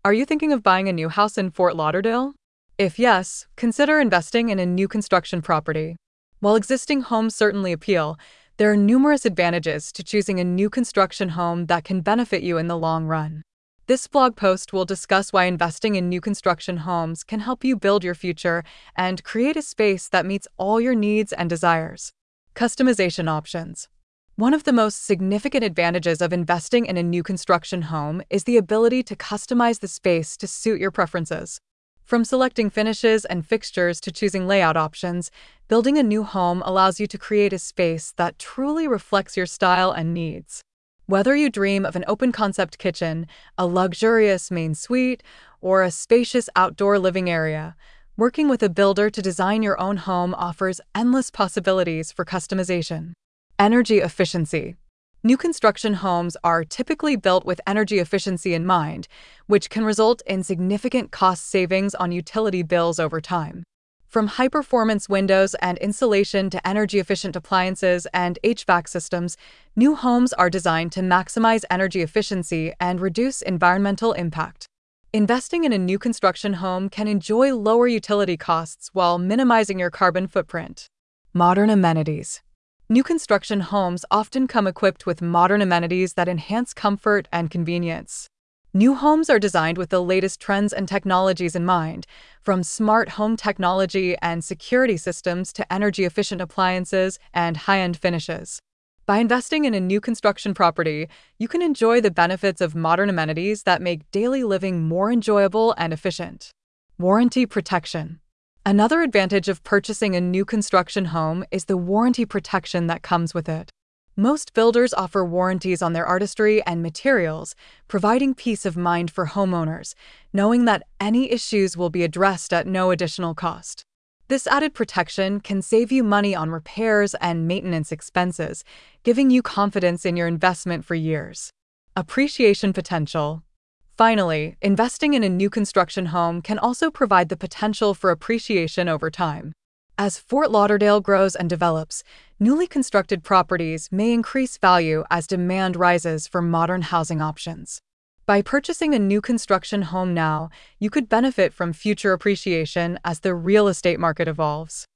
Are you thinking of buying a new house in Fort Lauderdale? If yes, consider investing in a new construction property. While existing homes certainly appeal, there are numerous advantages to choosing a new construction home that can benefit you in the long run. This blog post will discuss why investing in new construction homes can help you build your future and create a space that meets all your needs and desires. Customization options. One of the most significant advantages of investing in a new construction home is the ability to customize the space to suit your preferences. From selecting finishes and fixtures to choosing layout options, building a new home allows you to create a space that truly reflects your style and needs. Whether you dream of an open-concept kitchen, a luxurious main suite, or a spacious outdoor living area, working with a builder to design your own home offers endless possibilities for customization. Energy efficiency. New construction homes are typically built with energy efficiency in mind, which can result in significant cost savings on utility bills over time. From high-performance windows and insulation to energy-efficient appliances and HVAC systems, new homes are designed to maximize energy efficiency and reduce environmental impact. Investing in a new construction home can enjoy lower utility costs while minimizing your carbon footprint. Modern amenities. New construction homes often come equipped with modern amenities that enhance comfort and convenience. New homes are designed with the latest trends and technologies in mind, from smart home technology and security systems to energy-efficient appliances and high-end finishes. By investing in a new construction property, you can enjoy the benefits of modern amenities that make daily living more enjoyable and efficient. Warranty protection. Another advantage of purchasing a new construction home is the warranty protection that comes with it. Most builders offer warranties on their artistry and materials, providing peace of mind for homeowners, knowing that any issues will be addressed at no additional cost. This added protection can save you money on repairs and maintenance expenses, giving you confidence in your investment for years. Appreciation potential. Finally, investing in a new construction home can also provide the potential for appreciation over time. As Fort Lauderdale grows and develops, newly constructed properties may increase value as demand rises for modern housing options. By purchasing a new construction home now, you could benefit from future appreciation as the real estate market evolves.